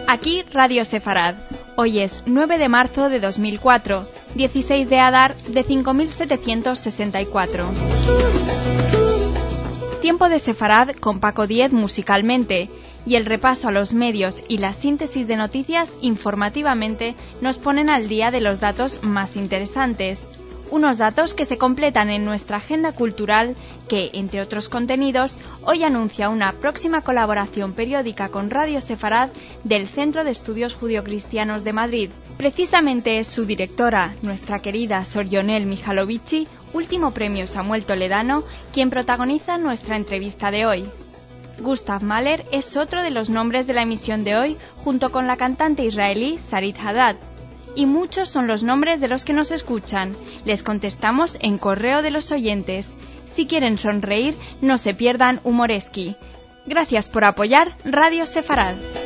Aquí Radio Sefarad. Hoy es 9 de marzo de 2004, 16 de Adar de 5764. Tiempo de Sefarad con Paco Díez musicalmente, y el repaso a los medios y la síntesis de noticias informativamente nos ponen al día de los datos más interesantes. Unos datos que se completan en nuestra agenda cultural que, entre otros contenidos, hoy anuncia una próxima colaboración periódica con Radio Sefarad del Centro de Estudios Judio-Cristianos de Madrid. Precisamente es su directora, nuestra querida Sor Yonel Mihalovici, último premio Samuel Toledano, quien protagoniza nuestra entrevista de hoy. Gustav Mahler es otro de los nombres de la emisión de hoy, junto con la cantante israelí Sarit Haddad. Y muchos son los nombres de los que nos escuchan. Les contestamos en correo de los oyentes. Si quieren sonreír, no se pierdan Humoreski. Gracias por apoyar Radio Sefarad.